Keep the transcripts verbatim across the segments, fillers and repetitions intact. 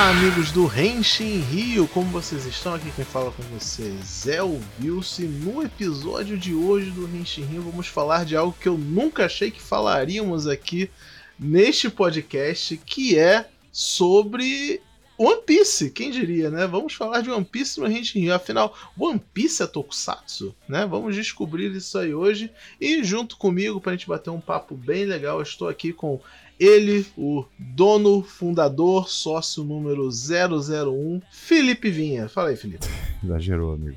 Olá, amigos do Henshin Rio, como vocês estão? Aqui quem fala com vocês é o Vilce. No episódio de hoje do Henshin Rio vamos falar de algo que eu nunca achei que falaríamos aqui neste podcast, que é sobre One Piece, quem diria, né? Vamos falar de One Piece no Henshin Rio, afinal, One Piece é Tokusatsu, né? Vamos descobrir isso aí hoje e junto comigo, pra gente bater um papo bem legal, eu estou aqui com ele, o dono, fundador, sócio número zero zero um, Felipe Vinha. Fala aí, Felipe. Exagerou, amigo.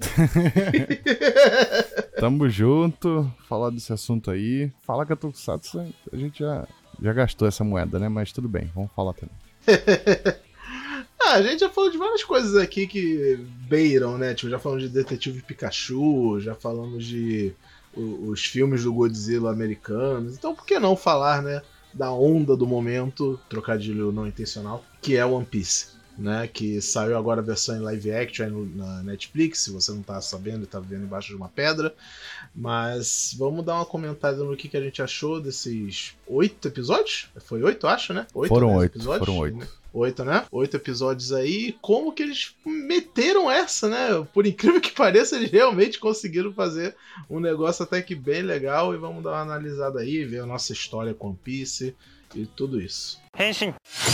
Tamo junto, falar desse assunto aí. Fala que a Tokusatsu, a gente já, já gastou essa moeda, né? Mas tudo bem, vamos falar também. Ah, a gente já falou de várias coisas aqui que beiram, né? Tipo, já falamos de Detetive Pikachu, já falamos de o, os filmes do Godzilla americanos. Então, por que não falar, né? Da onda do momento, trocadilho não intencional, que é One Piece, né? Que saiu agora a versão em live action aí no, na Netflix, se você não tá sabendo e tá vendo embaixo de uma pedra. Mas vamos dar uma comentada no que, que a gente achou desses oito episódios? Foi oito, acho, né? Oito, foram né, oito, episódios? foram oito. Oito, né? Oito episódios aí. Como que eles meteram essa, né? Por incrível que pareça, eles realmente conseguiram fazer um negócio até que bem legal. E vamos dar uma analisada aí, ver a nossa história com One Piece e tudo isso. Henshin.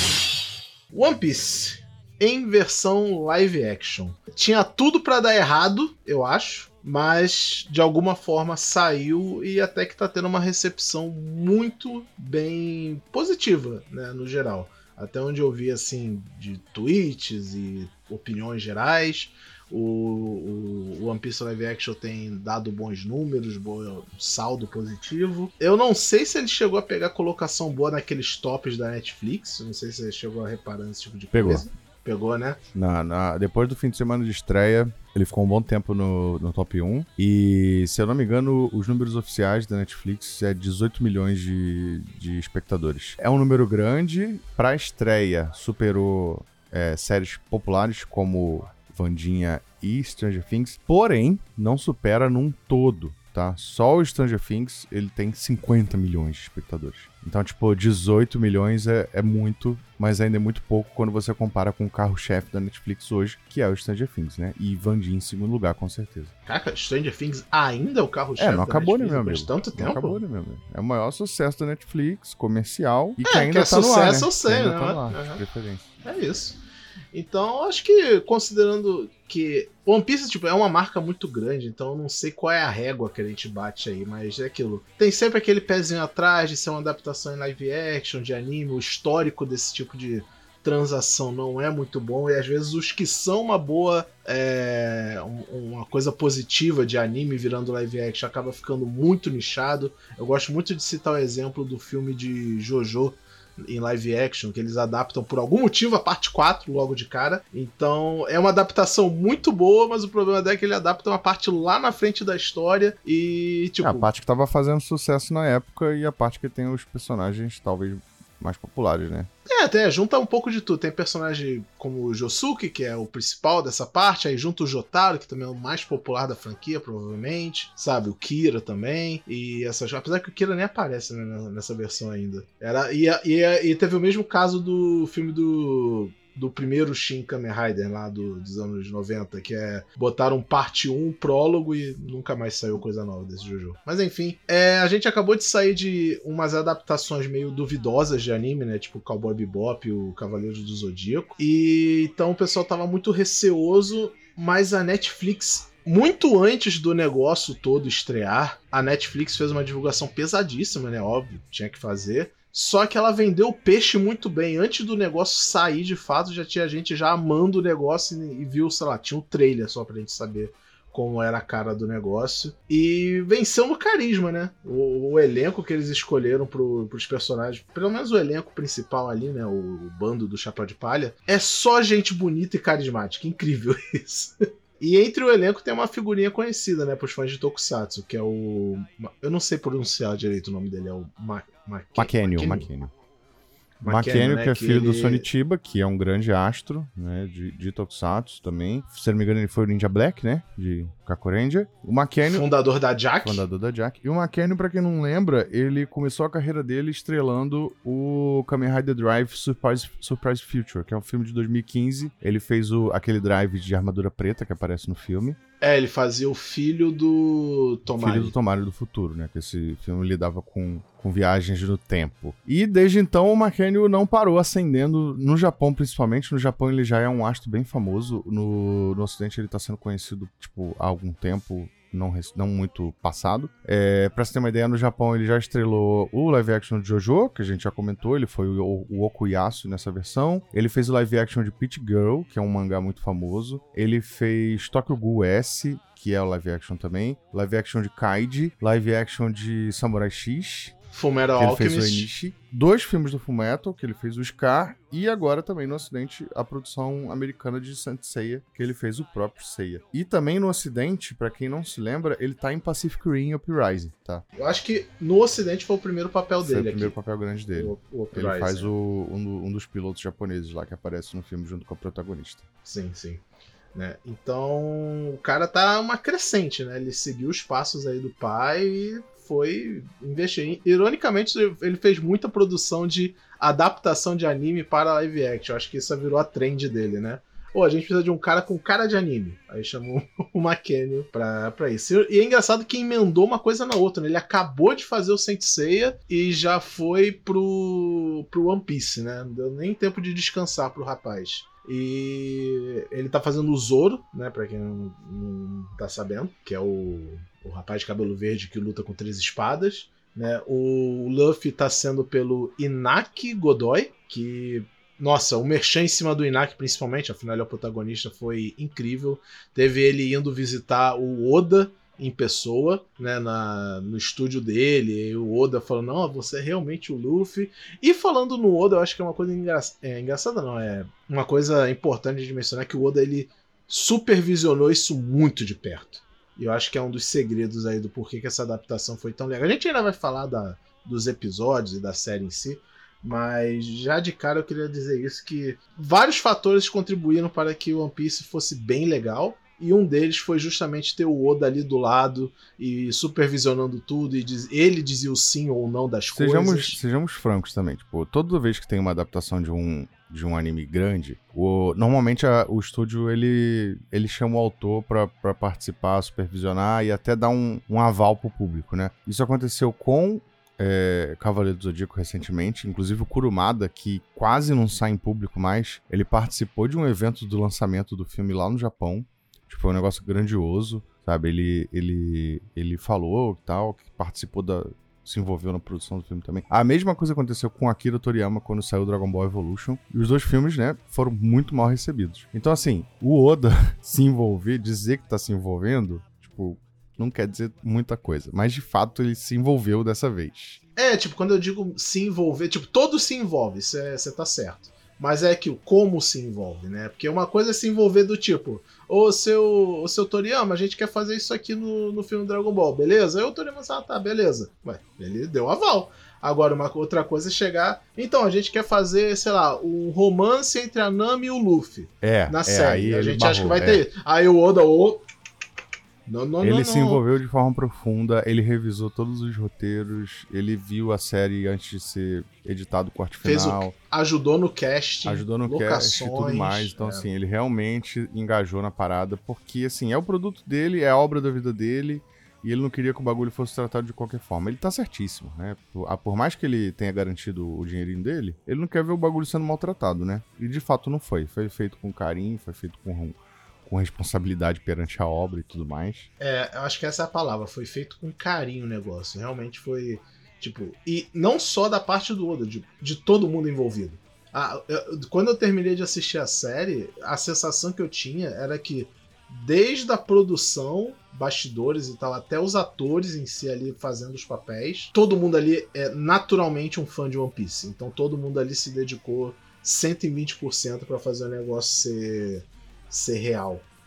One Piece em versão live action. Tinha tudo pra dar errado, eu acho. Mas de alguma forma saiu e até que tá tendo uma recepção muito bem positiva, né? No geral. Até onde eu vi, assim, de tweets e opiniões gerais, o, o, o One Piece Live Action tem dado bons números, bom saldo positivo. Eu não sei se ele chegou a pegar colocação boa naqueles tops da Netflix, não sei se ele chegou a reparar nesse tipo de Pegou. coisa. Pegou, né? Na, na, depois do fim de semana de estreia, ele ficou um bom tempo no, no top um. E, se eu não me engano, os números oficiais da Netflix é dezoito milhões de, de espectadores. É um número grande. Pra estreia, superou é, séries populares como Wandinha e Stranger Things. Porém, não supera num todo, tá? Só o Stranger Things, ele tem cinquenta milhões de espectadores. Então, tipo, dezoito milhões é, é muito, mas ainda é muito pouco quando você compara com o carro-chefe da Netflix hoje, que é o Stranger Things, né? E Wandinha em segundo lugar, com certeza. Caraca, Stranger Things ainda é o carro-chefe É, não acabou, né, meu amigo? depois de tanto tempo? Não acabou, né, meu amigo? É o maior sucesso da Netflix, comercial, e É, que ainda que é tá no ar, né? sucesso, eu sei, que ainda né? tá no ar, Uhum. de preferência. É isso. Então, acho que, considerando que One Piece, tipo, é uma marca muito grande, então eu não sei qual é a régua que a gente bate aí, mas é aquilo. Tem sempre aquele pezinho atrás de ser uma adaptação em live action, de anime, o histórico desse tipo de transação não é muito bom, e às vezes os que são uma boa, é, um, uma coisa positiva de anime virando live action acaba ficando muito nichado. Eu gosto muito de citar o exemplo do filme de JoJo, em live action, que eles adaptam por algum motivo a parte quatro logo de cara. Então é uma adaptação muito boa, mas o problema é que ele adapta uma parte lá na frente da história e tipo... É a parte que tava fazendo sucesso na época e a parte que tem os personagens talvez mais populares, né? É, até junta um pouco de tudo. Tem personagem como o Josuke, que é o principal dessa parte, aí junta o Jotaro, que também é o mais popular da franquia, provavelmente, sabe? O Kira também, e essas... apesar que o Kira nem aparece, né, nessa versão ainda. Era... E, e, e teve o mesmo caso do filme do... do primeiro Shin Kamen Rider lá do, dos anos noventa, que é botaram parte um, prólogo, e nunca mais saiu coisa nova desse JoJo. Mas enfim, é, a gente acabou de sair de umas adaptações meio duvidosas de anime, né? Tipo Cowboy Bebop, o Cavaleiro do Zodíaco. E então o pessoal tava muito receoso, mas a Netflix... muito antes do negócio todo estrear, a Netflix fez uma divulgação pesadíssima, né? Óbvio, tinha que fazer. Só que ela vendeu o peixe muito bem. Antes do negócio sair de fato, já tinha gente já amando o negócio e viu, sei lá, tinha um trailer só pra gente saber como era a cara do negócio. E venceu no carisma, né? O, o elenco que eles escolheram pro, pros personagens, pelo menos o elenco principal ali, né? O, o bando do Chapéu de Palha, é só gente bonita e carismática. Incrível isso. E entre o elenco tem uma figurinha conhecida, né, pros fãs de Tokusatsu, que é o... eu não sei pronunciar direito o nome dele, é o Ma... Ma... Mackenio, Mackenio. Mackenio, né, que é que filho ele... do Sonitiba, que é um grande astro, né, de, de Tokusatsu também. Se não me engano, ele foi o Ninja Black, né, de Kakurendia. O Mackenio... Fundador da Jack. Fundador da Jack. E o Mackenio, pra quem não lembra, ele começou a carreira dele estrelando o Kamen Rider Drive Surprise, Surprise Future, que é um filme de dois mil e quinze. Ele fez o, aquele drive de armadura preta que aparece no filme. É, ele fazia o filho do Tomari. Filho do Tomari do futuro, né? Que esse filme lidava com, com viagens no tempo. E desde então o Mackenio não parou ascendendo no Japão, principalmente. No Japão ele já é um astro bem famoso. No, no Ocidente ele tá sendo conhecido, tipo, há algum tempo, não, não muito passado. É, pra você ter uma ideia, no Japão ele já estrelou o live action de Jojo, que a gente já comentou. Ele foi o, o Okuyasu nessa versão. Ele fez o live action de Peach Girl, que é um mangá muito famoso. Ele fez Tokyo Ghoul S, que é o live action também. Live action de Kaiji. Live action de Samurai X. Fullmetal que ele Alchemist. fez o Enishi. Dois filmes do Fullmetal, que ele fez o Scar. E agora também no Ocidente, a produção americana de Saint Seiya, que ele fez o próprio Seiya. E também no Ocidente, pra quem não se lembra, ele tá em Pacific Rim Uprising, tá? Eu acho que no Ocidente foi o primeiro papel Foi dele o primeiro aqui. papel grande dele. O, o ele Uprising. faz o, um, do, um dos pilotos japoneses lá, que aparece no filme junto com a protagonista. Sim, sim. Né? Então, o cara tá uma crescente, né? Ele seguiu os passos aí do pai e foi investir. Ironicamente, ele fez muita produção de adaptação de anime para live action. Acho que isso virou a trend dele, né? Ou a gente precisa de um cara com cara de anime. Aí chamou o Mackenio pra, pra isso. E é engraçado que emendou uma coisa na outra, né? Ele acabou de fazer o Saint Seiya e já foi pro, pro One Piece, né? Não deu nem tempo de descansar pro rapaz. E ele tá fazendo o Zoro, né? Pra quem não, não tá sabendo, que é o, o rapaz de cabelo verde que luta com três espadas. Né? O Luffy tá sendo pelo Inaki Godoy, que... Nossa, o merchan em cima do Inaki, principalmente, afinal ele é o protagonista, foi incrível. Teve ele indo visitar o Oda em pessoa, né, na, no estúdio dele, e o Oda falou, não, você é realmente o Luffy. E falando no Oda, eu acho que é uma coisa engra... é, engraçada, não, é uma coisa importante de mencionar, que o Oda, ele supervisionou isso muito de perto. E eu acho que é um dos segredos aí do porquê que essa adaptação foi tão legal. A gente ainda vai falar da, dos episódios e da série em si, mas já de cara eu queria dizer isso, que vários fatores contribuíram para que o One Piece fosse bem legal, e um deles foi justamente ter o Oda ali do lado e supervisionando tudo, e diz, ele dizia o sim ou não das sejamos, coisas. Sejamos francos também, tipo, toda vez que tem uma adaptação de um, de um anime grande, o, normalmente a, o estúdio ele, ele chama o autor pra, pra participar, supervisionar e até dar um, um aval pro público, né? Isso aconteceu com É, Cavaleiro do Zodíaco recentemente, inclusive o Kurumada, que quase não sai em público mais, ele participou de um evento do lançamento do filme lá no Japão, tipo, foi um negócio grandioso, sabe, ele, ele, ele falou e tal, que participou da... se envolveu na produção do filme também. A mesma coisa aconteceu com Akira Toriyama quando saiu Dragon Ball Evolution, e os dois filmes, né, foram muito mal recebidos. Então, assim, o Oda se envolver, dizer que tá se envolvendo, tipo... não quer dizer muita coisa, mas de fato ele se envolveu dessa vez. É, tipo, quando eu digo se envolver, tipo, todo se envolve, você tá certo. Mas é que o como se envolve, né? Porque uma coisa é se envolver do tipo, ô seu, ô, seu Toriyama, a gente quer fazer isso aqui no, no filme Dragon Ball, beleza? Aí o Toriyama fala, ah, tá, beleza. Ué, ele deu aval. Agora, uma outra coisa é chegar... Então, a gente quer fazer, sei lá, um romance entre a Nami e o Luffy. É, na é, série. aí A gente barrou, acha que vai é. ter. Aí o Oda, ô... Não, não, ele não, se não. envolveu de forma profunda, ele revisou todos os roteiros, ele viu a série antes de ser editado o corte Fez final. O, ajudou no casting, ajudou no cast e tudo mais. Então, é. assim, ele realmente engajou na parada, porque, assim, é o produto dele, é a obra da vida dele, e ele não queria que o bagulho fosse tratado de qualquer forma. Ele tá certíssimo, né? Por, por mais que ele tenha garantido o dinheirinho dele, ele não quer ver o bagulho sendo maltratado, né? E de fato não foi. Foi feito com carinho, foi feito com... com responsabilidade perante a obra e tudo mais. É, eu acho que essa é a palavra. Foi feito com carinho o negócio. Realmente foi, tipo... E não só da parte do Oda, de, de todo mundo envolvido. Ah, eu, quando eu terminei de assistir a série, a sensação que eu tinha era que desde a produção, bastidores e tal, até os atores em si ali fazendo os papéis, todo mundo ali é naturalmente um fã de One Piece. Então todo mundo ali se dedicou cento e vinte por cento pra fazer o negócio ser... ser real,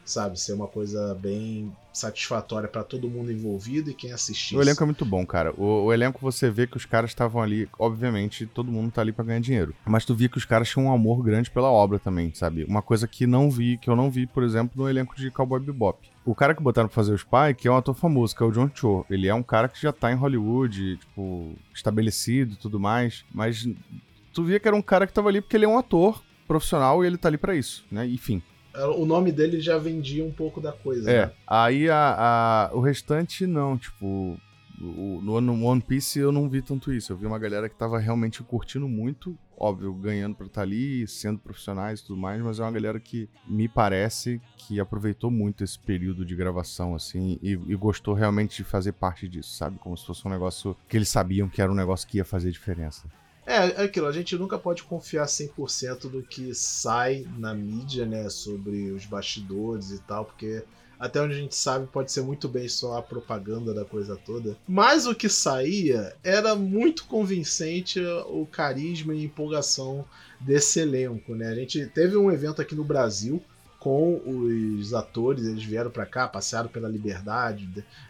sabe? Ser uma coisa bem satisfatória pra todo mundo envolvido e quem assistir. O elenco é muito bom, cara. O, o elenco você vê que os caras estavam ali, obviamente, todo mundo tá ali pra ganhar dinheiro. Mas tu via que os caras tinham um amor grande pela obra também, sabe? Uma coisa que não vi, que eu não vi, por exemplo, no elenco de Cowboy Bebop. O cara que botaram pra fazer o Spike é um ator famoso, que é o John Cho. Ele é um cara que já tá em Hollywood, tipo, estabelecido e tudo mais. Mas tu via que era um cara que tava ali porque ele é um ator profissional e ele tá ali pra isso, né? Enfim. O nome dele já vendia um pouco da coisa, É, né? aí a, a, o restante não, tipo, o, no, no One Piece eu não vi tanto isso, eu vi uma galera que tava realmente curtindo muito, óbvio, ganhando pra estar ali, sendo profissionais e tudo mais, mas é uma galera que me parece que aproveitou muito esse período de gravação, assim, e, e gostou realmente de fazer parte disso, sabe? Como se fosse um negócio que eles sabiam que era um negócio que ia fazer diferença. É, é aquilo, a gente nunca pode confiar cem por cento do que sai na mídia, né, sobre os bastidores e tal, porque até onde a gente sabe pode ser muito bem só a propaganda da coisa toda. Mas o que saía era muito convincente o carisma e empolgação desse elenco, né? A gente teve um evento aqui no Brasil com os atores, eles vieram pra cá, passearam pela Liberdade,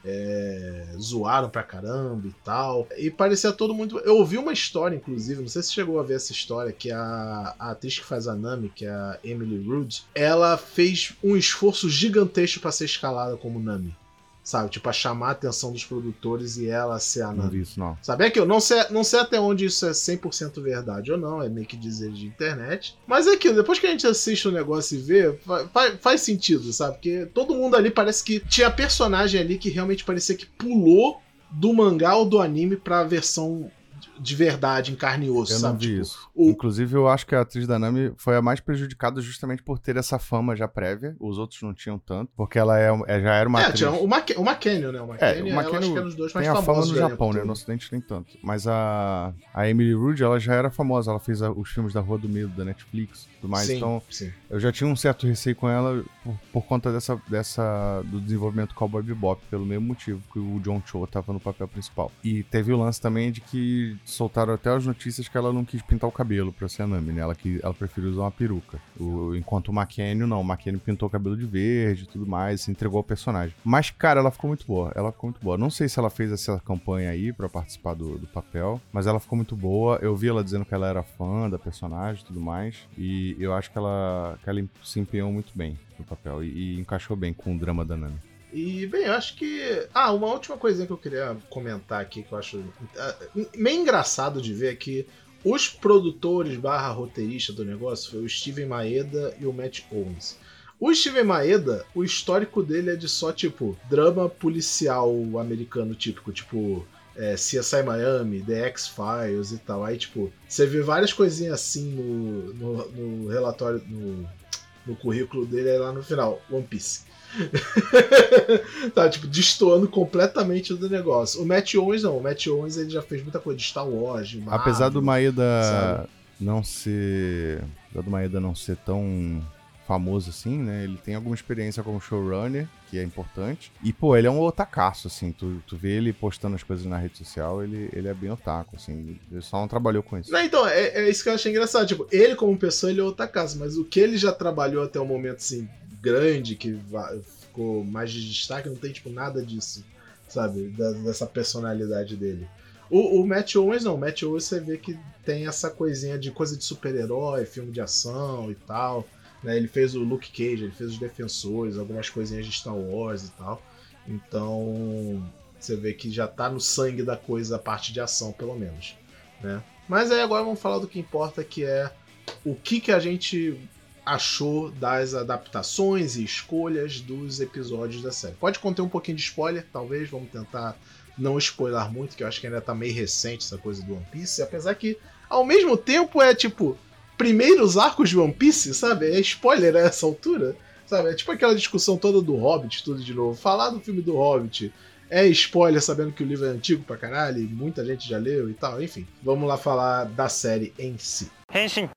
é, zoaram pra caramba e tal. E parecia todo mundo... Eu ouvi uma história, inclusive, não sei se chegou a ver essa história, que a, a atriz que faz a Nami, que é a Emily Rudd, ela fez um esforço gigantesco pra ser escalada como Nami. Sabe, tipo, a chamar a atenção dos produtores e ela ser a Nami. Não vi isso, não. Sabe, é que eu não sei, não sei até onde isso é cem por cento verdade ou não, é meio que dizer de internet. Mas é aquilo, depois que a gente assiste o negócio e vê, faz, faz sentido, sabe? Porque todo mundo ali parece que tinha personagem ali que realmente parecia que pulou do mangá ou do anime pra versão de verdade, em carne e osso, eu sabe? não vi Tipo, isso. o... Inclusive, eu acho que a atriz da Nami foi a mais prejudicada justamente por ter essa fama já prévia. Os outros não tinham tanto, porque ela é, é, já era uma é, atriz... tinha o, Mac... o McKenna, né? O McKenna, É, o ela acho que é um dos dois mais tem a fama famosos no do Japão, elenco né? todo. No Ocidente nem tanto. Mas a, a Emily Rudd, ela já era famosa. Ela fez a, os filmes da Rua do Medo, da Netflix e tudo mais. Sim, então, sim. eu já tinha um certo receio com ela por, por conta dessa, dessa, do desenvolvimento do Cowboy Bebop, pelo mesmo motivo que o John Cho tava no papel principal. E teve o lance também de que soltaram até as notícias que ela não quis pintar o cabelo pra ser a Nami, né? Ela, que, ela preferiu usar uma peruca. O, enquanto o McKenna, não. O McKenna pintou o cabelo de verde e tudo mais, se entregou ao personagem. Mas, cara, ela ficou muito boa. Ela ficou muito boa. Não sei se ela fez essa campanha aí pra participar do, do papel, mas ela ficou muito boa. Eu vi ela dizendo que ela era fã da personagem e tudo mais. E eu acho que ela, que ela se empenhou muito bem no papel e, e encaixou bem com o drama da Nami. E, bem, eu acho que... Ah, uma última coisinha que eu queria comentar aqui, que eu acho uh, meio engraçado de ver, é que os produtores barra roteirista do negócio foi o Steven Maeda e o Matt Owens. O Steven Maeda, o histórico dele é de só, tipo, drama policial americano típico, tipo... É, C S I Miami, The X-Files e tal. Aí, tipo, você vê várias coisinhas assim no, no, no relatório, no, no currículo dele, aí lá no final, One Piece. Tá, tipo, destoando completamente do negócio. O Matt Owens não, o Matt Owens ele já fez muita coisa de Star Wars, de Marvel, apesar do Maeda sabe? não ser... Apesar do Maeda não ser tão famoso assim, né? Ele tem alguma experiência como showrunner, que é importante. E, pô, ele é um otakaço, assim. Tu, tu vê ele postando as coisas na rede social, ele, ele é bem otaku, assim. Ele só não trabalhou com isso. Não, então, é, é isso que eu achei engraçado. Tipo, ele como pessoa, ele é otakaço, mas o que ele já trabalhou até o momento, assim, grande, que ficou mais de destaque, não tem, tipo, nada disso, sabe? Da, dessa personalidade dele. O, o Matt Owens não, o Matt Owens você vê que tem essa coisinha de coisa de super-herói, filme de ação e tal. Né, ele fez o Luke Cage, ele fez os Defensores, algumas coisinhas de Star Wars e tal. Então, você vê que já tá no sangue da coisa a parte de ação, pelo menos. Né? Mas aí agora vamos falar do que importa, que é o que, que a gente achou das adaptações e escolhas dos episódios da série. Pode conter um pouquinho de spoiler, talvez, vamos tentar não spoiler muito, que eu acho que ainda tá meio recente essa coisa do One Piece, apesar que, ao mesmo tempo, é tipo... primeiros arcos de One Piece, sabe? É spoiler a essa altura, sabe? É tipo aquela discussão toda do Hobbit, tudo de novo. Falar do filme do Hobbit é spoiler sabendo que o livro é antigo pra caralho e muita gente já leu e tal. Enfim, vamos lá falar da série em si. Henshin.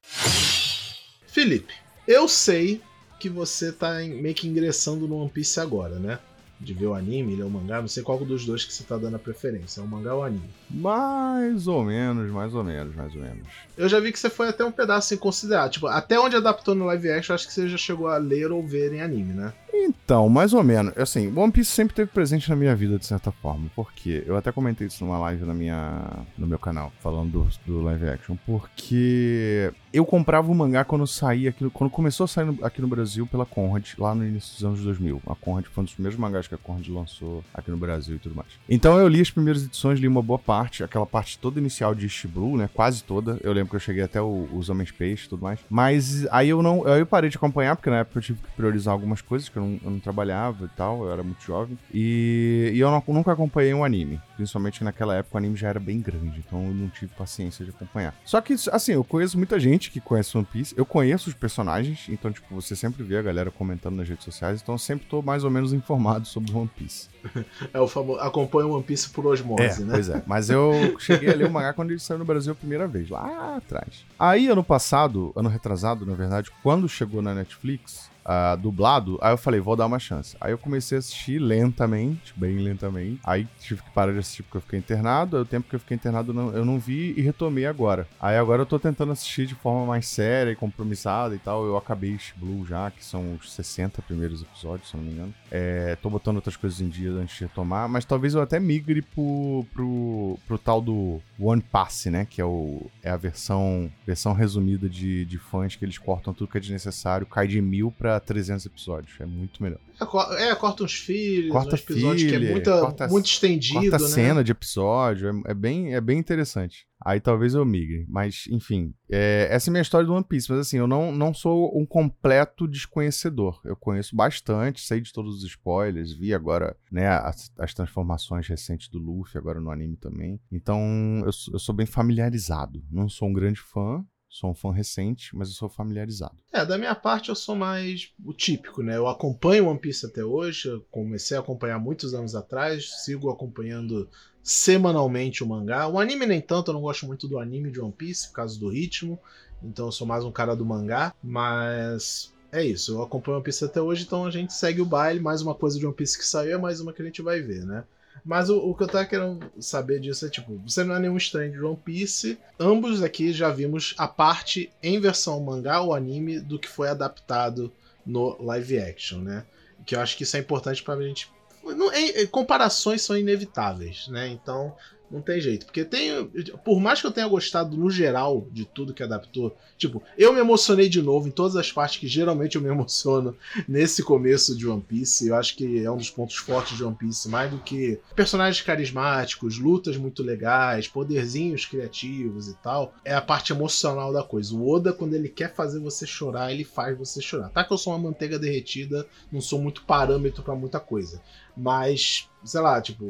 Felipe, eu sei que você tá meio que ingressando no One Piece agora, né? de ver o anime, ler o mangá? Não sei qual dos dois que você tá dando a preferência, é o mangá ou o anime? Mais ou menos, mais ou menos, mais ou menos. Eu já vi que você foi até um pedaço sem considerar. Tipo, até onde adaptou no live action, acho que você já chegou a ler ou ver em anime, né? Então, mais ou menos. Assim, One Piece sempre teve presente na minha vida, de certa forma. Por quê? Eu até comentei isso numa live na minha, no meu canal, falando do, do live action. Porque eu comprava o mangá quando saía, aqui, quando começou a sair no, aqui no Brasil pela Conrad, lá no início dos anos dois mil. A Conrad foi um dos primeiros mangás que a Conrad lançou aqui no Brasil e tudo mais. Então eu li as primeiras edições, li uma boa parte, aquela parte toda inicial de East Blue, né? Quase toda. Eu lembro que eu cheguei até o, os Homens Peixe e tudo mais. Mas aí eu não. Aí eu parei de acompanhar, porque na época eu tive que priorizar algumas coisas, que eu não, eu não trabalhava e tal, eu era muito jovem. E, e eu não, nunca acompanhei um anime. Principalmente naquela época o anime já era bem grande, então eu não tive paciência de acompanhar. Só que, assim, eu conheço muita gente que conhece One Piece, eu conheço os personagens, então, tipo, você sempre vê a galera comentando nas redes sociais, então eu sempre tô mais ou menos informado sobre One Piece. É o famoso, acompanha One Piece por osmose, é, né? Pois é, mas eu cheguei a ler o mangá quando ele saiu no Brasil a primeira vez, lá atrás. Aí, ano passado, ano retrasado, na verdade, quando chegou na Netflix, Uh, dublado, aí eu falei, vou dar uma chance. Aí eu comecei a assistir lentamente, bem lentamente. Aí tive que parar de assistir porque eu fiquei internado. Aí o tempo que eu fiquei internado eu não, eu não vi e retomei agora. Aí agora eu tô tentando assistir de forma mais séria e compromissada e tal. Eu acabei East Blue já, que são os sessenta primeiros episódios, se eu não me engano. É, tô botando outras coisas em dia antes de retomar, mas talvez eu até migre pro, pro, pro tal do One Pass, né? Que é, o, é a versão, versão resumida de, de fãs, que eles cortam tudo que é desnecessário, cai de mil pra trezentos episódios. É muito melhor. É, corta uns filhos, corta um episódio filha, que é muita, corta, muito estendido, corta né? cena de episódio, é, é, bem, é bem interessante. Aí talvez eu migre, mas enfim, é, essa é a minha história do One Piece, mas assim, eu não, não sou um completo desconhecedor, eu conheço bastante, sei de todos os spoilers, vi agora, né, as, as transformações recentes do Luffy, agora no anime também, então eu, eu sou bem familiarizado, não sou um grande fã, sou um fã recente, mas eu sou familiarizado. É, da minha parte eu sou mais o típico, né? Eu acompanho One Piece até hoje, eu comecei a acompanhar muitos anos atrás, sigo acompanhando semanalmente o mangá. O anime nem tanto, eu não gosto muito do anime de One Piece por causa do ritmo, então eu sou mais um cara do mangá, mas é isso, eu acompanho One Piece até hoje, então a gente segue o baile, mais uma coisa de One Piece que saiu é mais uma que a gente vai ver, né? Mas o, o que eu tava querendo saber disso é, tipo, você não é nenhum estranho de One Piece. Ambos aqui já vimos a parte em versão mangá ou anime do que foi adaptado no live action, né? Que eu acho que isso é importante pra gente... Não, é, comparações são inevitáveis, né? Então... não tem jeito, porque tem, por mais que eu tenha gostado no geral de tudo que adaptou, tipo, eu me emocionei de novo em todas as partes que geralmente eu me emociono nesse começo de One Piece. Eu acho que é um dos pontos fortes de One Piece, mais do que personagens carismáticos, lutas muito legais, poderzinhos criativos e tal, é a parte emocional da coisa. O Oda, quando ele quer fazer você chorar, ele faz você chorar. Tá que eu sou uma manteiga derretida, não sou muito parâmetro pra muita coisa, mas, sei lá, tipo,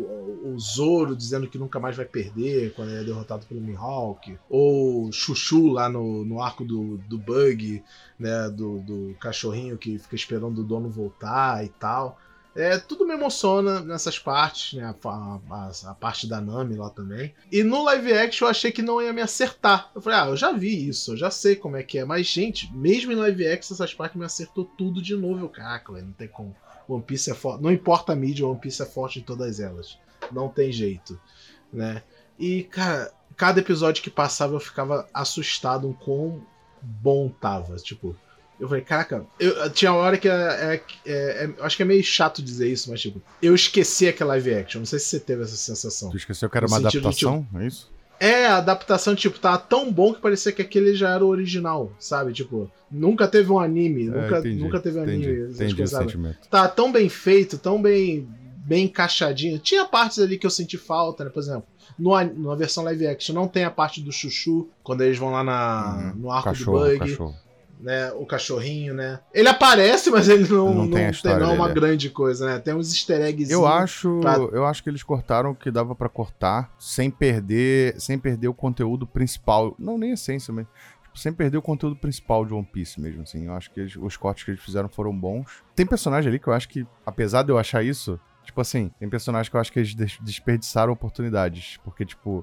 o, o Zoro dizendo que nunca mais vai perder quando ele é derrotado pelo Mihawk, ou Chuchu lá no, no arco do, do Bug, né, do, do cachorrinho que fica esperando o dono voltar e tal. É, tudo me emociona nessas partes, né, a, a, a parte da Nami lá também. E no live action eu achei que não ia me acertar. Eu falei, ah, eu já vi isso, eu já sei como é que é. Mas, gente, mesmo em live action essas partes me acertou tudo de novo. Eu, caraca, não tem como. One Piece é forte. Não importa a mídia, One Piece é forte em todas elas. Não tem jeito, né? E, cara, cada episódio que passava eu ficava assustado com quão bom tava. Tipo, eu falei, caraca, eu, tinha uma hora que é, é, é, é, acho que é meio chato dizer isso, mas tipo, eu esqueci aquela live action. Não sei se você teve essa sensação. Tu esqueceu que era uma adaptação? De, tipo, é isso? É, a adaptação, tipo, tava tão bom que parecia que aquele já era o original, sabe? Tipo, nunca teve um anime, é, nunca, entendi, nunca teve um entendi, anime. Entendi, entendi o sentimento. Tá tão bem feito, tão bem, bem encaixadinho. Tinha partes ali que eu senti falta, né? Por exemplo, no, na versão live action não tem a parte do Chuchu, quando eles vão lá na, uhum, no arco cachorro, do Bug. Cachorro. Né, o cachorrinho, né? Ele aparece, mas ele não, não, não tem, tem não uma grande coisa, né? Tem uns easter eggs. Eu acho, pra... eu acho que eles cortaram o que dava pra cortar sem perder, sem perder o conteúdo principal. Não, nem a essência, mas tipo, sem perder o conteúdo principal de One Piece mesmo, assim. Eu acho que eles, os cortes que eles fizeram foram bons. Tem personagem ali que eu acho que, apesar de eu achar isso, tipo assim, tem personagens que eu acho que eles desperdiçaram oportunidades. Porque, tipo,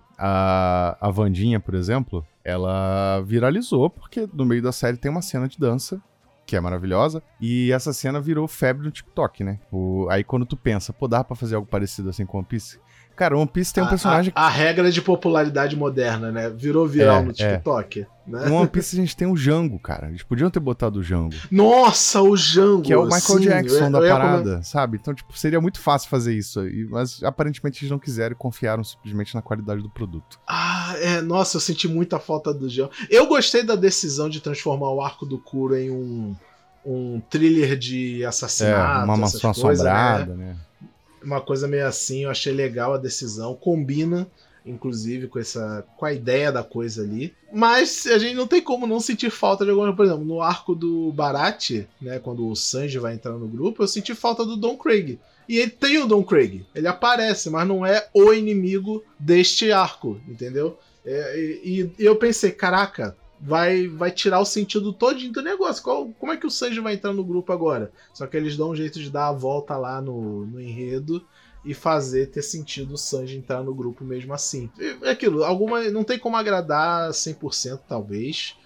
a, a Wandinha, por exemplo, ela viralizou porque no meio da série tem uma cena de dança que é maravilhosa, e essa cena virou febre no TikTok, né? O, aí quando tu pensa, pô, dá pra fazer algo parecido assim com One Piece? Cara, One Piece tem um a, personagem... A, a regra de popularidade moderna, né? Virou viral é, no TikTok. É. Né? No One Piece a gente tem o Django, cara. Eles podiam ter botado o Django. Nossa, o Django! Que é o Michael sim, Jackson eu, da eu parada, comer... sabe? Então, tipo, seria muito fácil fazer isso. Mas aparentemente eles não quiseram e confiaram simplesmente na qualidade do produto. Ah, é. Nossa, eu senti muita falta do Django. Eu gostei da decisão de transformar o arco do Kuro em um, um thriller de assassinato. É, uma mansão assombrada, né? né? Uma coisa meio assim, eu achei legal a decisão. Combina, inclusive, com, essa, com a ideia da coisa ali. Mas a gente não tem como não sentir falta de alguma coisa. Por exemplo, no arco do Baratie, né, quando o Sanji vai entrar no grupo, eu senti falta do Don Krieg. E ele tem o Don Krieg. Ele aparece, mas não é o inimigo deste arco, entendeu? É, e, e eu pensei, caraca... Vai, vai tirar o sentido todinho do negócio. Qual, como é que o Sanji vai entrar no grupo agora? Só que eles dão um jeito de dar a volta lá no, no enredo e fazer ter sentido o Sanji entrar no grupo mesmo assim. É aquilo, alguma, não tem como agradar cem por cento talvez,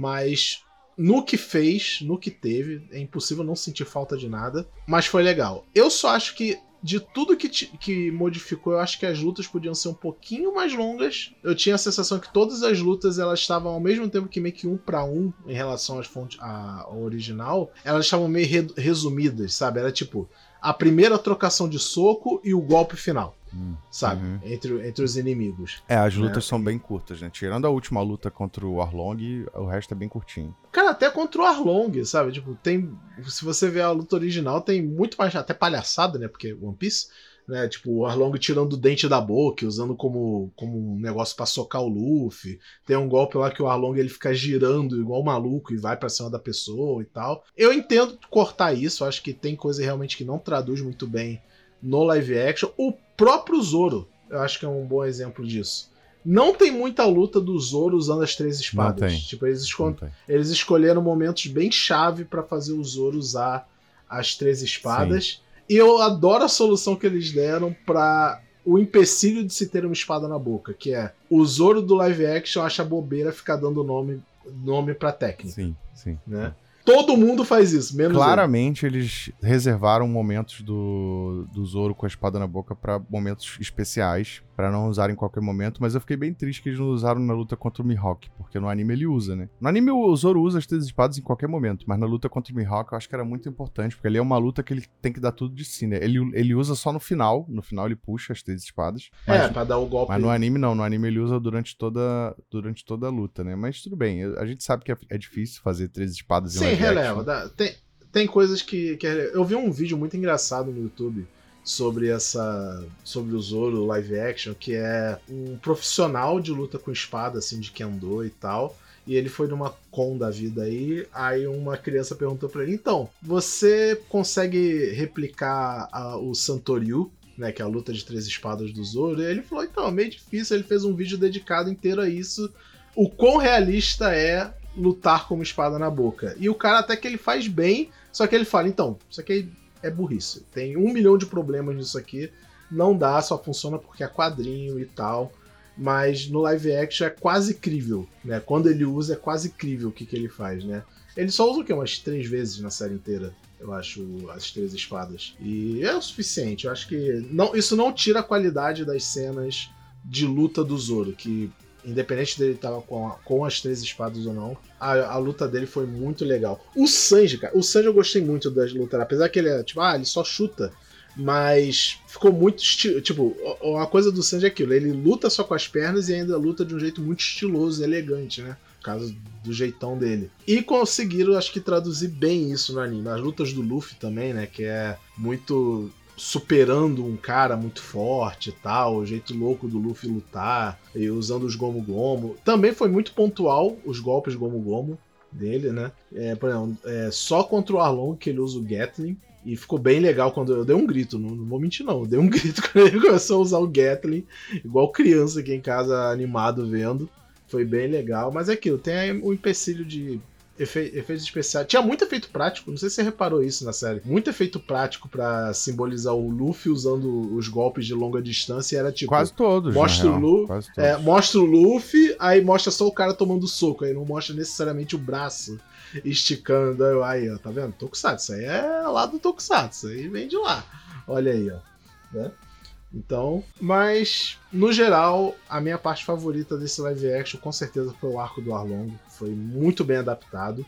mas no que fez, no que teve, é impossível não sentir falta de nada, mas foi legal. Eu só acho que de tudo que, que modificou, eu acho que as lutas podiam ser um pouquinho mais longas. Eu tinha a sensação que todas as lutas elas estavam ao mesmo tempo que meio que um para um em relação às fontes, à, ao original. Elas estavam meio re, resumidas, sabe? Era tipo a primeira trocação de soco e o golpe final. Hum, sabe? Uhum. Entre, entre os inimigos. É, as lutas né? são bem curtas, né? Tirando a última luta contra o Arlong, o resto é bem curtinho. Cara, até contra o Arlong, sabe? Tipo, tem. Se você ver a luta original, tem muito mais. Até palhaçada, né? Porque One Piece, né? Tipo, o Arlong tirando o dente da boca, usando como, como um negócio pra socar o Luffy. Tem um golpe lá que o Arlong ele fica girando igual maluco e vai pra cima da pessoa e tal. Eu entendo cortar isso, acho que tem coisa realmente que não traduz muito bem no live action. O próprio Zoro, eu acho que é um bom exemplo disso. Não tem muita luta do Zoro usando as três espadas. Não tem. Tipo, eles, esco eles escolheram momentos bem chave pra fazer o Zoro usar as três espadas. Sim. E eu adoro a solução que eles deram pra o empecilho de se ter uma espada na boca, que é o Zoro do live action acha bobeira ficar dando nome, nome pra técnica. Sim, sim. Né? Todo mundo faz isso, menos Claramente ele. Eles reservaram momentos do, do Zoro com a espada na boca pra momentos especiais, pra não usar em qualquer momento, mas eu fiquei bem triste que eles não usaram na luta contra o Mihawk, porque no anime ele usa, né? No anime o Zoro usa as três espadas em qualquer momento, mas na luta contra o Mihawk eu acho que era muito importante, porque ali é uma luta que ele tem que dar tudo de si, né? Ele, ele usa só no final, no final ele puxa as três espadas. Mas, é, pra dar o golpe. Mas no anime não, no anime ele usa durante toda, durante toda a luta, né? Mas tudo bem, a gente sabe que é, é difícil fazer três espadas em Sim, releva. Dá, tem, tem coisas que, que... Eu vi um vídeo muito engraçado no YouTube sobre essa sobre o Zoro live action, que é um profissional de luta com espada, assim, de Kendo e tal, e ele foi numa con da vida aí, aí uma criança perguntou pra ele, então, você consegue replicar a, o Santoryu, né, que é a luta de três espadas do Zoro? E ele falou, então, é meio difícil, ele fez um vídeo dedicado inteiro a isso, o quão realista é lutar com uma espada na boca. E o cara até que ele faz bem, só que ele fala, então, isso aqui é burrice. Tem um milhão de problemas nisso aqui, não dá, só funciona porque é quadrinho e tal, mas no live action é quase crível, né? Quando ele usa é quase crível o que, que ele faz, né? Ele só usa o quê? Umas três vezes na série inteira, eu acho, as três espadas. E é o suficiente, eu acho que não, isso não tira a qualidade das cenas de luta do Zoro, que independente dele estar com, com as três espadas ou não, a, a luta dele foi muito legal. O Sanji, cara, o Sanji eu gostei muito das lutas, apesar que ele é, tipo, ah, ele só chuta, mas ficou muito, tipo, a coisa do Sanji é aquilo, ele luta só com as pernas e ainda luta de um jeito muito estiloso e elegante, né? Por causa do jeitão dele. E conseguiram, acho que, traduzir bem isso no anime. As lutas do Luffy também, né? Que é muito superando um cara muito forte e tal, o jeito louco do Luffy lutar, e usando os Gomu Gomu. Também foi muito pontual os golpes Gomu Gomu dele, né? É, por exemplo, é, só contra o Arlong que ele usa o Gatling, e ficou bem legal quando eu dei um grito, não, não vou mentir não, eu dei um grito quando ele começou a usar o Gatling, igual criança aqui em casa animado vendo, foi bem legal, mas é aquilo, tem o empecilho de Efe, efeitos especiais. Tinha muito efeito prático, não sei se você reparou isso na série. Muito efeito prático pra simbolizar o Luffy usando os golpes de longa distância. E era tipo. Quase todos, Mostra na o real. Luffy. Quase todos. É, mostra o Luffy, aí mostra só o cara tomando soco. Aí não mostra necessariamente o braço esticando. Aí, ó, tá vendo? Tokusatsu. Isso aí é lá do Tokusatsu. Isso aí vem de lá. Olha aí, ó. Né? Então, mas no geral, a minha parte favorita desse live action com certeza foi o arco do Arlong. Foi muito bem adaptado.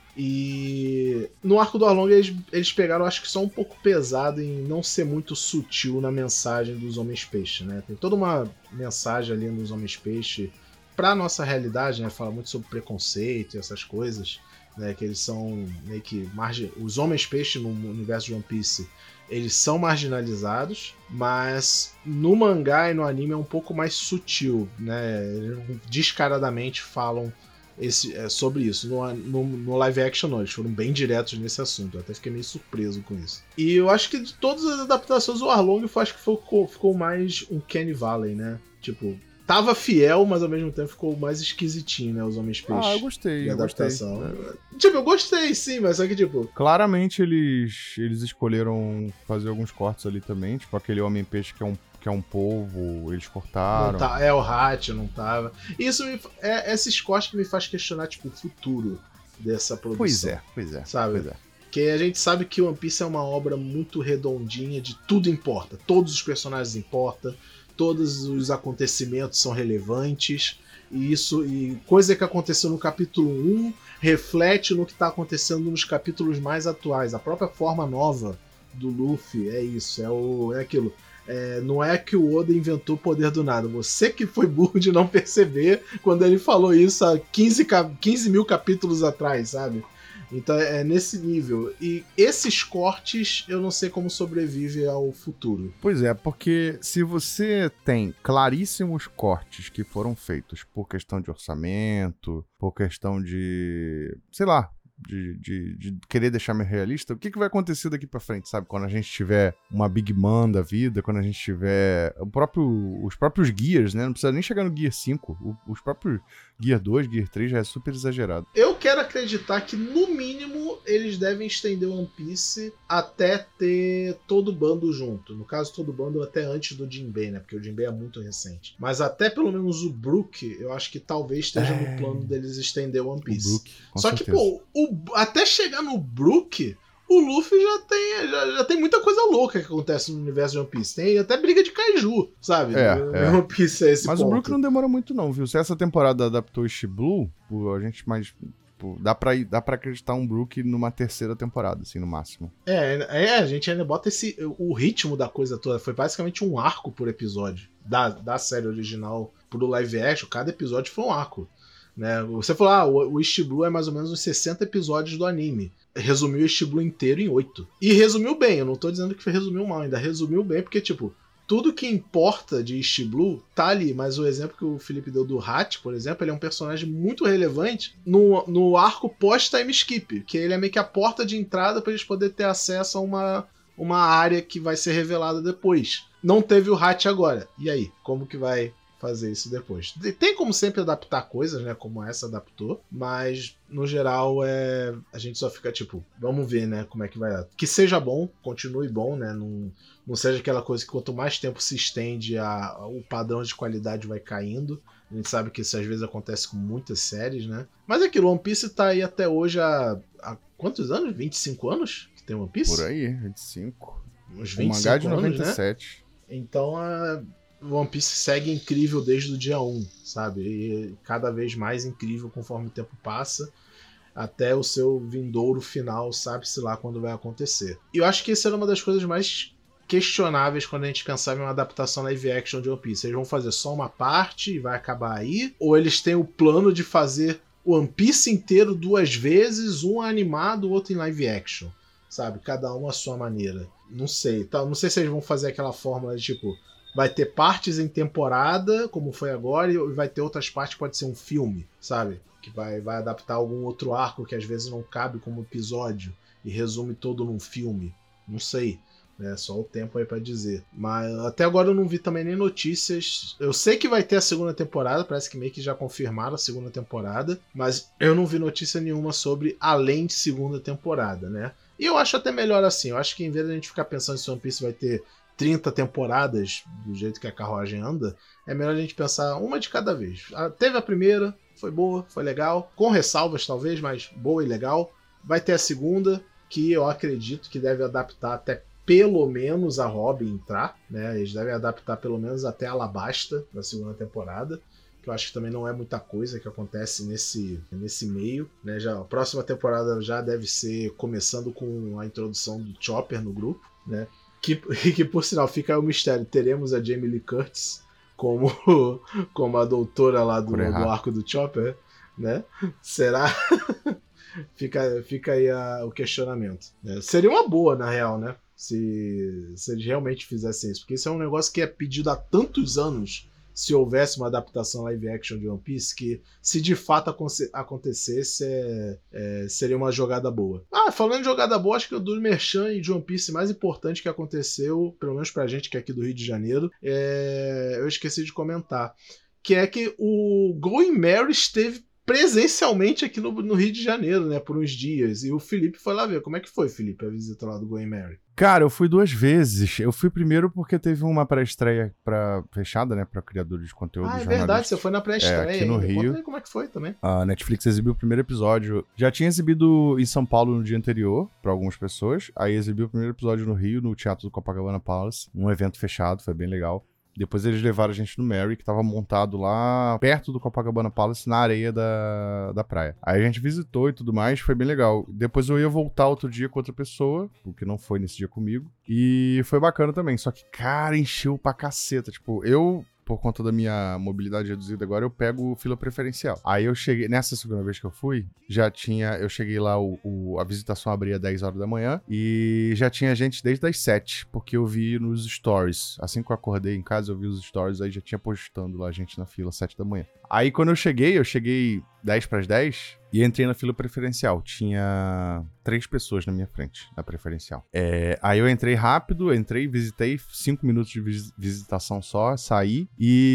E no arco do Arlong eles, eles pegaram, acho que só um pouco pesado em não ser muito sutil na mensagem dos Homens Peixe, né? Tem toda uma mensagem ali nos Homens Peixe pra nossa realidade, né? Fala muito sobre preconceito e essas coisas, né? Que eles são meio que margem... os Homens Peixe no universo de One Piece, eles são marginalizados, mas no mangá e no anime é um pouco mais sutil, né? Eles descaradamente falam esse, é, sobre isso. No, no, no live action não, eles foram bem diretos nesse assunto. Eu até fiquei meio surpreso com isso. E eu acho que de todas as adaptações, o Arlong eu acho que ficou, ficou mais um Kenny Valley, né? Tipo, tava fiel, mas ao mesmo tempo ficou mais esquisitinho, né? Os Homens Peixe. Ah, eu gostei, eu gostei. Tipo, eu gostei, sim, mas só que, tipo... Claramente eles, eles escolheram fazer alguns cortes ali também, tipo aquele Homem-Peixe que é um que é um polvo, eles cortaram. Não tá, é, o Hatch não tava. Isso me, é esses cortes que me faz questionar, tipo, o futuro dessa produção. Pois é, pois é. Sabe? Pois é. Porque a gente sabe que One Piece é uma obra muito redondinha, de tudo importa. Todos os personagens importam, todos os acontecimentos são relevantes. E isso, e coisa que aconteceu no capítulo um reflete no que está acontecendo nos capítulos mais atuais. A própria forma nova do Luffy é isso, é, o, é aquilo. É, não é que o Oda inventou o poder do nada. Você que foi burro de não perceber quando ele falou isso há quinze, quinze mil capítulos atrás, sabe? Então é nesse nível. E esses cortes eu não sei como sobrevive ao futuro. Pois é, porque se você tem claríssimos cortes que foram feitos por questão de orçamento, por questão de, sei lá, De, de, de querer deixar mais realista, o que, que vai acontecer daqui pra frente, sabe? Quando a gente tiver uma Big Man da vida, quando a gente tiver o próprio, os próprios Gears, né? Não precisa nem chegar no Gear cinco. O, os próprios Gear dois, Gear três já é super exagerado. Eu quero acreditar que, no mínimo, eles devem estender o One Piece até ter todo o bando junto. No caso, todo o bando até antes do Jinbei, né? Porque o Jinbei é muito recente. Mas até pelo menos o Brook, eu acho que talvez esteja é... no plano deles estender o One Piece. O Brook, com Só certeza. que, pô, o, até chegar no Brook, o Luffy já tem, já, já tem muita coisa louca que acontece no universo de One Piece. Tem até briga de kaiju, sabe? É, no, é. One Piece é esse Mas ponto. o Brook não demora muito não, viu? Se essa temporada adaptou o East Blue, a gente mais... Dá pra, ir, dá pra acreditar um Brook numa terceira temporada, assim, no máximo. É, é, a gente ainda bota esse... O ritmo da coisa toda foi basicamente um arco por episódio. Da, da série original pro live action, cada episódio foi um arco. Né? Você falou, ah, o East Blue é mais ou menos uns sessenta episódios do anime. Resumiu o East Blue inteiro em oito. E resumiu bem, eu não tô dizendo que resumiu mal, ainda resumiu bem, porque, tipo, tudo que importa de East Blue tá ali, mas o exemplo que o Felipe deu do Hatch, por exemplo, ele é um personagem muito relevante no, no arco pós-time skip, que ele é meio que a porta de entrada pra eles poderem ter acesso a uma, uma área que vai ser revelada depois. Não teve o Hatch agora. E aí? Como que vai fazer isso depois? Tem como sempre adaptar coisas, né? Como essa adaptou, mas no geral é a gente só fica tipo, vamos ver, né? Como é que vai dar. Que seja bom, continue bom, né? Não, não seja aquela coisa que quanto mais tempo se estende, a, o padrão de qualidade vai caindo. A gente sabe que isso às vezes acontece com muitas séries, né? Mas é aquilo, One Piece tá aí até hoje há, há quantos anos? vinte e cinco anos que tem One Piece? Por aí, vinte e cinco. Uns vinte e cinco o mangá de noventa e sete. Anos, né? Então a One Piece segue incrível desde o dia um, sabe? E cada vez mais incrível conforme o tempo passa, até o seu vindouro final, sabe-se lá quando vai acontecer. E eu acho que essa era uma das coisas mais questionáveis quando a gente pensava em uma adaptação live action de One Piece. Eles vão fazer só uma parte e vai acabar aí? Ou eles têm o plano de fazer o One Piece inteiro duas vezes, um animado, o outro em live action? Sabe? Cada um à sua maneira. Não sei. Tá? Não sei se eles vão fazer aquela fórmula de tipo... Vai ter partes em temporada, como foi agora, e vai ter outras partes que pode ser um filme, sabe? Que vai, vai adaptar algum outro arco que às vezes não cabe como episódio e resume todo num filme. Não sei. né? Só o tempo aí pra dizer. Mas até agora eu não vi também nem notícias. Eu sei que vai ter a segunda temporada, parece que meio que já confirmaram a segunda temporada, mas eu não vi notícia nenhuma sobre além de segunda temporada, né? E eu acho até melhor assim. Eu acho que em vez de a gente ficar pensando se One Piece vai ter trinta temporadas, do jeito que a carruagem anda, é melhor a gente pensar uma de cada vez. Teve a primeira, foi boa, foi legal, com ressalvas talvez, mas boa e legal. Vai ter a segunda, que eu acredito que deve adaptar até pelo menos a Robin entrar, né? Eles devem adaptar pelo menos até a Alabasta na segunda temporada, que eu acho que também não é muita coisa que acontece nesse, nesse meio, né? Já, a próxima temporada já deve ser começando com a introdução do Chopper no grupo, né? Que, que por sinal fica aí o mistério, teremos a Jamie Lee Curtis como, como a doutora lá do, do arco do Chopper, né? Será? Fica, fica aí a, o questionamento. É, seria uma boa, na real, né? Se, se eles realmente fizessem isso. Porque isso é um negócio que é pedido há tantos anos, se houvesse uma adaptação live action de One Piece, que se de fato aconte- acontecesse, é, é, seria uma jogada boa. Ah, falando em jogada boa, acho que o do Merchan e de One Piece mais importante que aconteceu, pelo menos pra gente que é aqui do Rio de Janeiro, é, eu esqueci de comentar, que é que o Going Merry esteve presencialmente aqui no, no Rio de Janeiro, né, por uns dias, e o Felipe foi lá ver. Como é que foi, Felipe, a visita lá do Going Merry? Cara, eu fui duas vezes. Eu fui primeiro porque teve uma pré-estreia pra, fechada, né, pra criadores de conteúdo. Ah, é verdade, você foi na pré-estreia. É, aqui no ainda. Rio. Conta aí como é que foi também. A Netflix exibiu o primeiro episódio. Já tinha exibido em São Paulo no dia anterior, pra algumas pessoas. Aí exibiu o primeiro episódio no Rio, no Teatro do Copacabana Palace. Um evento fechado, foi bem legal. Depois eles levaram a gente no Merry, que tava montado lá perto do Copacabana Palace, na areia da, da praia. Aí a gente visitou e tudo mais, foi bem legal. Depois eu ia voltar outro dia com outra pessoa, o que não foi nesse dia comigo. E foi bacana também, só que, cara, encheu pra caceta. Tipo, eu... por conta da minha mobilidade reduzida agora, eu pego fila preferencial. Aí eu cheguei, nessa segunda vez que eu fui, já tinha, eu cheguei lá, o, o, a visitação abria às dez horas da manhã, e já tinha gente desde as sete, porque eu vi nos stories. Assim que eu acordei em casa, eu vi os stories, aí já tinha postando lá gente na fila, sete da manhã. Aí quando eu cheguei, eu cheguei dez para as dez, e entrei na fila preferencial. Tinha três pessoas na minha frente, na preferencial. É, aí eu entrei rápido, entrei, visitei, cinco minutos de vis- visitação só, saí.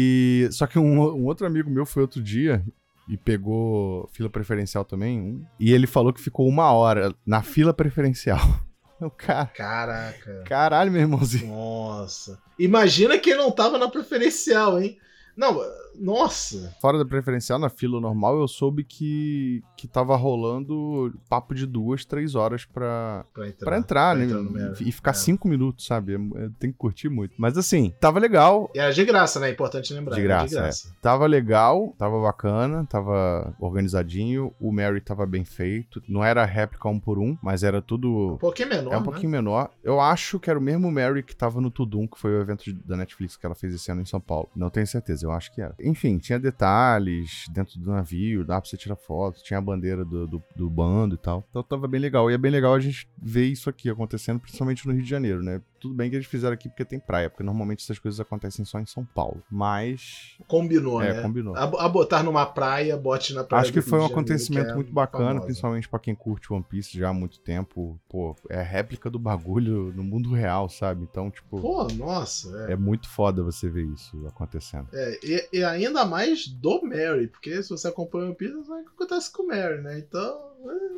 E só que um, um outro amigo meu foi outro dia e pegou fila preferencial também. Um, e ele falou que ficou uma hora na fila preferencial. O cara... Caraca. Caralho, meu irmãozinho. Nossa. Imagina quem não tava na preferencial, hein? Não, nossa. Fora da preferencial, na fila normal, eu soube que, que tava rolando papo de duas, três horas pra, pra entrar, pra entrar pra né? entrar no Merry. E ficar É. cinco minutos, sabe? É- Tem que curtir muito. Mas assim, tava legal. E era de graça, né? É importante lembrar. De era graça, de graça. é. Tava legal, tava bacana, tava organizadinho. O Merry tava bem feito. Não era réplica um por um, mas era tudo... Um pouquinho menor, É um pouquinho menor. Eu acho que era o mesmo Merry que tava no Tudum, que foi o evento de- da Netflix que ela fez esse ano em São Paulo. Não tenho certeza, eu acho que era. Enfim, tinha detalhes dentro do navio, dava pra você tirar foto, tinha a bandeira do, do, do bando e tal. Então tava bem legal. E é bem legal a gente ver isso aqui acontecendo, principalmente no Rio de Janeiro, né? Tudo bem que eles fizeram aqui porque tem praia, porque normalmente essas coisas acontecem só em São Paulo. Mas... Combinou, É, né? combinou. A, a botar numa praia, bote na praia. Acho que do foi um Rio de Janeiro, acontecimento que é muito bacana, famosa. principalmente pra quem curte One Piece já há muito tempo. Pô, é a réplica do bagulho no mundo real, sabe? Então, tipo... Pô, nossa. É. É muito foda você ver isso acontecendo. É, e, e ainda mais do Merry, porque se você acompanha o One Piece, você sabe o que acontece com o Merry, né? Então,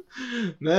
é, né?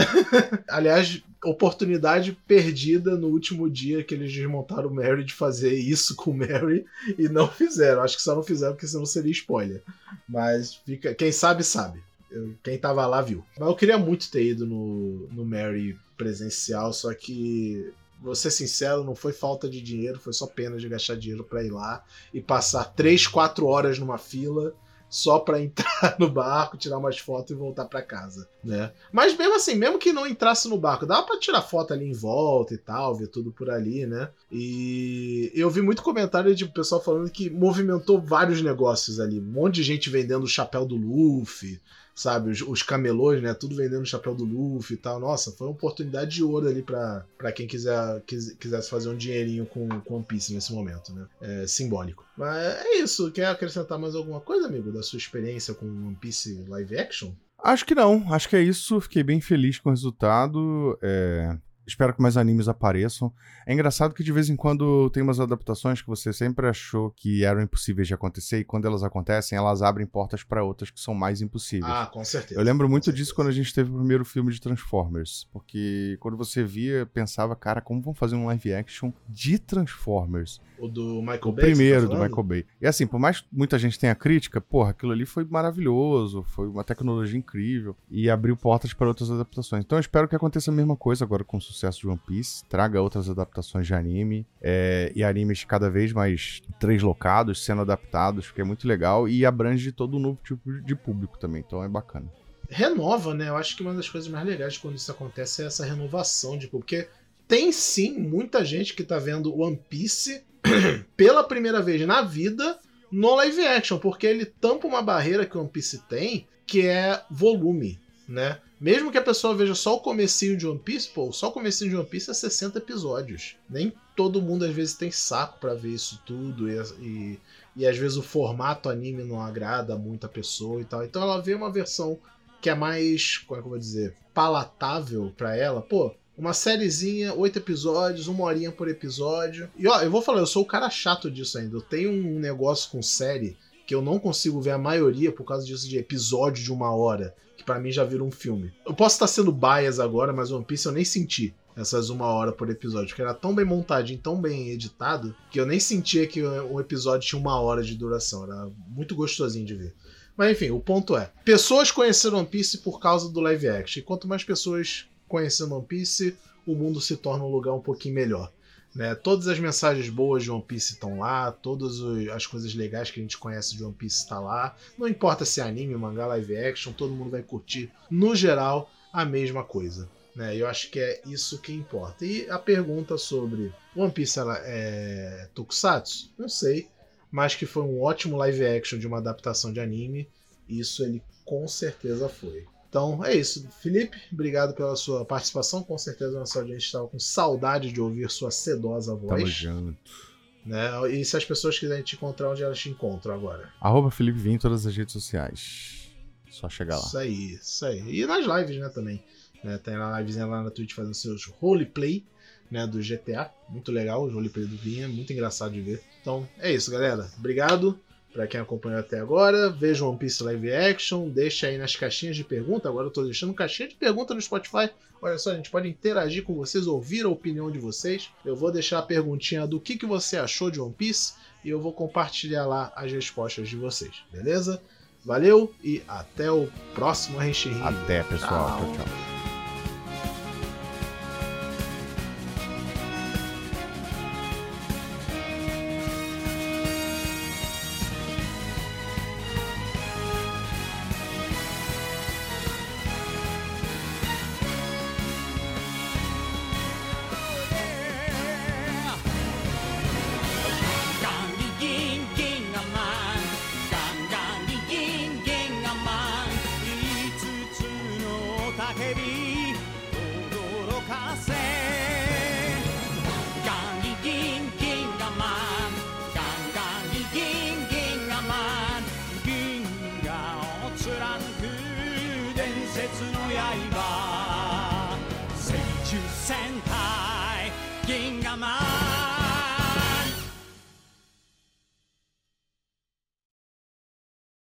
Aliás, oportunidade perdida no último dia que eles desmontaram o Merry de fazer isso com o Merry e não fizeram. Acho que só não fizeram porque senão seria spoiler. Mas fica, quem sabe, sabe. Eu- quem tava lá viu. Mas eu queria muito ter ido no, no Merry presencial, só que... Vou ser sincero, não foi falta de dinheiro, foi só pena de gastar dinheiro pra ir lá e passar três, quatro horas numa fila só pra entrar no barco, tirar umas fotos e voltar pra casa, né? Mas mesmo assim, mesmo que não entrasse no barco, dava pra tirar foto ali em volta e tal, ver tudo por ali, né? E eu vi muito comentário de pessoal falando que movimentou vários negócios ali, um monte de gente vendendo o chapéu do Luffy, sabe, os, os camelôs, né, tudo vendendo o chapéu do Luffy e tal. Nossa, foi uma oportunidade de ouro ali pra, pra quem quiser, quis, quisesse fazer um dinheirinho com, com One Piece nesse momento, né, é simbólico. Mas é isso, quer acrescentar mais alguma coisa, amigo, da sua experiência com One Piece live action? Acho que não, acho que é isso. Fiquei bem feliz com o resultado. É... espero que mais animes apareçam. É engraçado que de vez em quando tem umas adaptações que você sempre achou que eram impossíveis de acontecer e quando elas acontecem, elas abrem portas pra outras que são mais impossíveis. Ah, com certeza. Eu lembro muito certeza. disso quando a gente teve o primeiro filme de Transformers, porque quando você via, pensava, cara, como vão fazer um live action de Transformers? O do Michael O Bay? primeiro, tá do Michael Bay. E assim, por mais que muita gente tenha crítica, porra, aquilo ali foi maravilhoso, foi uma tecnologia incrível e abriu portas para outras adaptações. Então eu espero que aconteça a mesma coisa agora com o sucesso de One Piece, traga outras adaptações de anime, é, e animes cada vez mais translocados, sendo adaptados, que é muito legal e abrange todo um novo tipo de público também, então é bacana. Renova, né? Eu acho que uma das coisas mais legais quando isso acontece é essa renovação de público, porque tem sim muita gente que tá vendo One Piece pela primeira vez na vida no live action, porque ele tampa uma barreira que o One Piece tem, que é volume, né? Mesmo que a pessoa veja só o comecinho de One Piece, pô, só o comecinho de One Piece é sessenta episódios. Nem todo mundo às vezes tem saco pra ver isso tudo e, e, e às vezes o formato anime não agrada muito a pessoa e tal. Então ela vê uma versão que é mais, como é que eu vou dizer, palatável pra ela, pô, uma sériezinha, oito episódios, uma horinha por episódio. E ó, eu vou falar, eu sou o cara chato disso ainda. Eu tenho um negócio com série que eu não consigo ver a maioria por causa disso de episódio de uma hora, que pra mim já vira um filme. Eu posso estar sendo bias agora, mas One Piece eu nem senti essas uma hora por episódio, porque era tão bem montadinho, tão bem editado, que eu nem sentia que um episódio tinha uma hora de duração. Era muito gostosinho de ver. Mas enfim, o ponto é, pessoas conheceram One Piece por causa do live action. E quanto mais pessoas conhecendo One Piece, o mundo se torna um lugar um pouquinho melhor, né? Todas as mensagens boas de One Piece estão lá, todas as coisas legais que a gente conhece de One Piece está lá. Não importa se é anime, mangá, live action, todo mundo vai curtir, no geral, a mesma coisa, né? Eu acho que é isso que importa. E a pergunta sobre One Piece ela é tokusatsu? Não sei, mas que foi um ótimo live action de uma adaptação de anime, isso ele com certeza foi. Então é isso. Felipe, obrigado pela sua participação. Com certeza a nossa audiência estava com saudade de ouvir sua sedosa voz. Tamo junto. Né? E se as pessoas quiserem te encontrar, onde elas te encontram agora? Arroba Felipe Vim em todas as redes sociais. Só chegar lá. Isso aí, isso aí. E nas lives, né, também. Né, tem a livezinha lá na Twitch fazendo seus roleplay, né, do G T A. Muito legal, o roleplay do Vinha. Muito engraçado de ver. Então é isso, galera. Obrigado. Pra quem acompanhou até agora, veja One Piece Live Action, deixa aí nas caixinhas de pergunta. Agora eu tô deixando caixinha de pergunta no Spotify. Olha só, a gente pode interagir com vocês, ouvir a opinião de vocês. Eu vou deixar a perguntinha do que, que você achou de One Piece e eu vou compartilhar lá as respostas de vocês, beleza? Valeu e até o próximo Renshin. Até, pessoal. Tchau, tchau. tchau. Sentai Gingaman